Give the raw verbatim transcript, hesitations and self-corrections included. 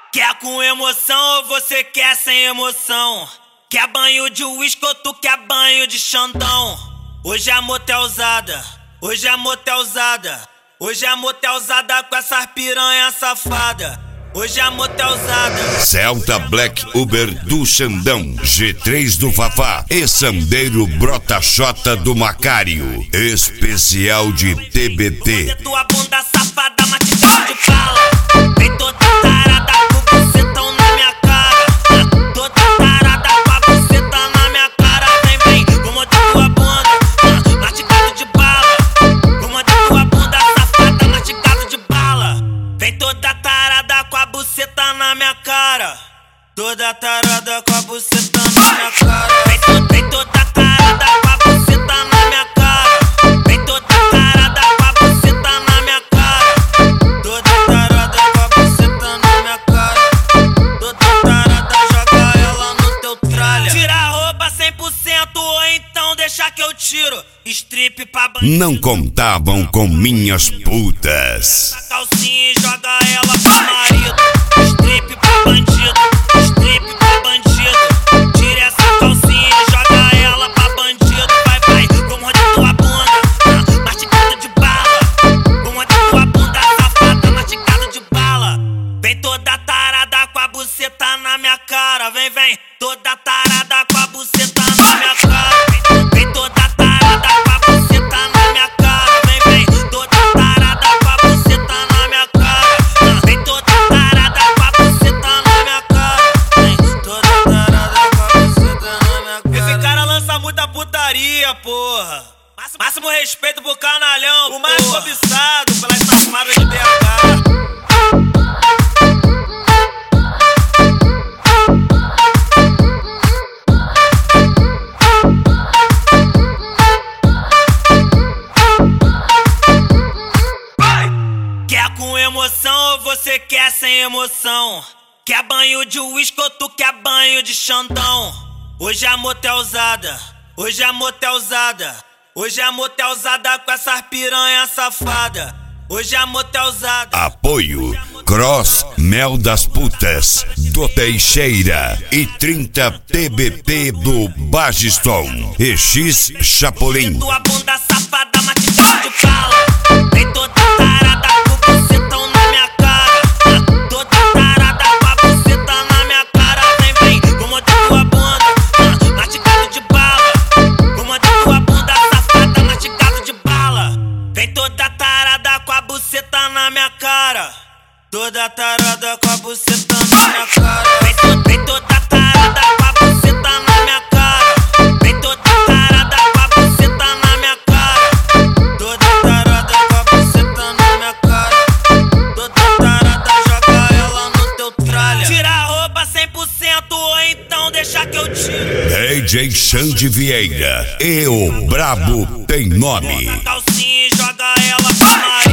Quer com emoção ou você quer sem emoção? Quer banho de uísque ou tu quer banho de Xandão? Hoje é motelzada, hoje é motelzada, hoje é motelzada com essas piranha safada. Hoje é motelzada. Celta Black Uber do Xandão, G três do Fafá e Sandeiro Brotaxota do Macário. Especial de T B T. Tua bunda safada, maticada de bala. Vem toda tarada com bucetão na minha cara. Toda tarada com a buceta na minha cara. Vem, vem, vou morder tua bunda, maticada de bala. Vou morder tua bunda safada, maticada de bala. Vem toda tarada com a buceta na minha cara. Toda tarada com a buceta na minha cara. Vem, to, vem toda tarada com a buceta na minha cara. Vem toda tarada com a buceta na minha cara. Toda tarada com a buceta na minha cara. Toda tarada joga ela no teu tralha. Tira a roupa cem por cento ou então deixa que eu tiro. Strip pra bandido. Não contavam com minhas putas. A calcinha e joga ela pro marido. Strip pra bandido, strip pra bandido. Tira essa calcinha e joga ela pra bandido. Vai, vai, vou morder tua bunda, mastigada de bala. Vou morder tua bunda safada, mastigada de bala. Vem toda tarada com a buceta na minha cara. Vem, vem, toda tarada com a buceta na minha cara. Vem, vem toda tarada com a buceta na minha cara. Vem, vem, toda tarada com a buceta na minha cara. Vem toda tarada com a buceta na minha cara. Vem toda tarada com a buceta na minha cara. Esse cara lança muita putaria, porra. Máximo, máximo respeito pro canalhão, o mais cobiçado pelas safadas de B H. Quer com emoção ou você quer sem emoção? Quer banho de uísque ou tu quer banho de Xandão? Hoje é motelzada, hoje é motelzada, hoje é motelzada com essas piranha safada. Hoje é motelzada. Apoio Cross Mel das Putas do Teixeira e trinta T B T do Bagiston e X Chapolin. Tua bunda safada, maticada de bala. Vem toda tarada com o bucetão na minha cara. Toda tarada com a buceta na minha cara. Vem, vem, vou morder tua bunda, maticada de bala. Vou morder tua bunda safada, maticada de bala. Vem toda tarada com a buceta na minha cara. Toda tarada com a buceta na minha cara. Vem, to, vem toda tarada com a buceta na minha cara. Vem toda tarada com a buceta na minha cara. Toda tarada com a buceta na minha cara. Toda tarada joga ela no teu tralha. Tira a roupa cem por cento ou então deixa que eu tiro. D J Xande Vieira e o Brabo tem nome. Bota a calcinha e joga ela pro marido.